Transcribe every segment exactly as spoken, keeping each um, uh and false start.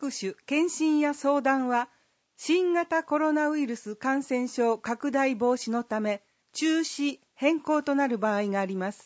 各種検診や相談は、新型コロナウイルス感染症拡大防止のため、中止・変更となる場合があります。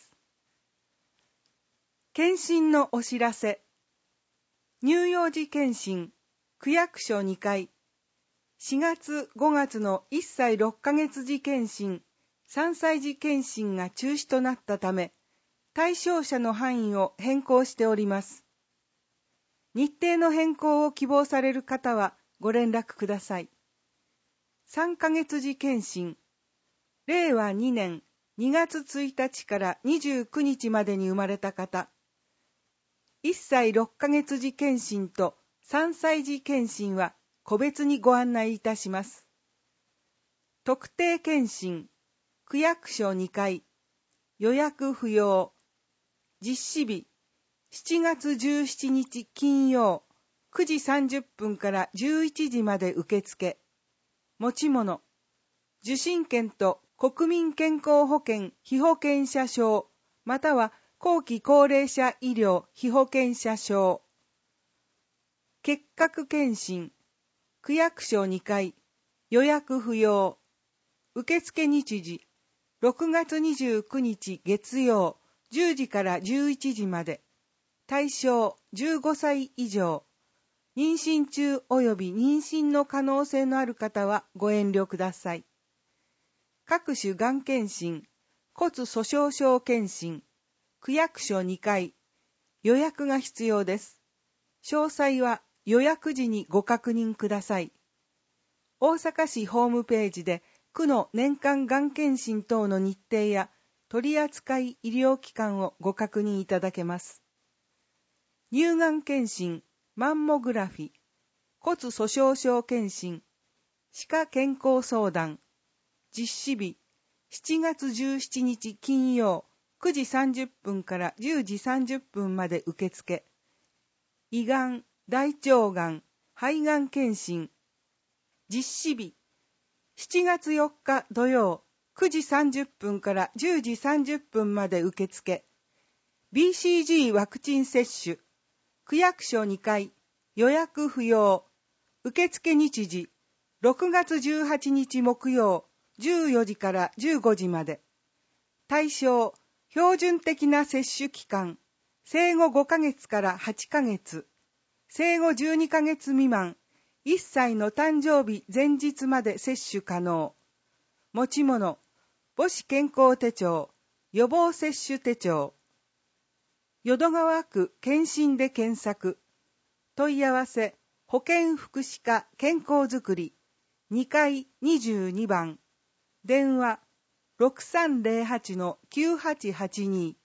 検診のお知らせ。乳幼児検診、区役所にかい。しがつ、ごがつのいっさいろっかげつ児検診、さんさい児検診が中止となったため、対象者の範囲を変更しております。日程の変更を希望される方はご連絡ください。さんかげつ児検診、れいわにねんにがつついたちからにじゅうくにちまでに生まれた方、いっさいろっかげつ児検診とさんさい児検診は個別にご案内いたします。特定検診、区役所にかい、予約不要、実施日、しちがつじゅうしちにち金曜、くじさんじゅっぷんからじゅういちじまで受付。持ち物、受診券と国民健康保険被保険者証、または後期高齢者医療被保険者証。結核検診、区役所にかい、予約不要。受付日時、ろくがつにじゅうくにち月曜、じゅうじからじゅういちじまで。対象じゅうごさい以上。妊娠中及び妊娠の可能性のある方はご遠慮ください。各種がん検診、骨粗しょう症検診、区役所にかい、予約が必要です。詳細は予約時にご確認ください。大阪市ホームページで区の年間がん検診等の日程や取扱医療機関をご確認いただけます。乳がん検診、マンモグラフィ、骨粗しょう症検診、歯科健康相談、実施日、しちがつじゅうしちにち金曜、くじさんじゅっぷんからじゅうじさんじゅっぷんまで受付。胃がん、大腸がん、肺がん検診、実施日、しちがつよっか土曜、くじさんじゅっぷんからじゅうじさんじゅっぷんまで受付。ビーシージー ワクチン接種、区役所にかい、予約不要。受付日時、ろくがつじゅうはちにち木曜、じゅうよじからじゅうごじまで。対象、標準的な接種期間、生後ごかげつからはちかげつ、生後じゅうにかげつ未満、いっさいの誕生日前日まで接種可能。持ち物、母子健康手帳、予防接種手帳。淀川区検診で検索。問い合わせ、保健福祉課健康づくり、にかいにじゅうにばん。電話、ろくさんぜろはちのきゅうはちはちに。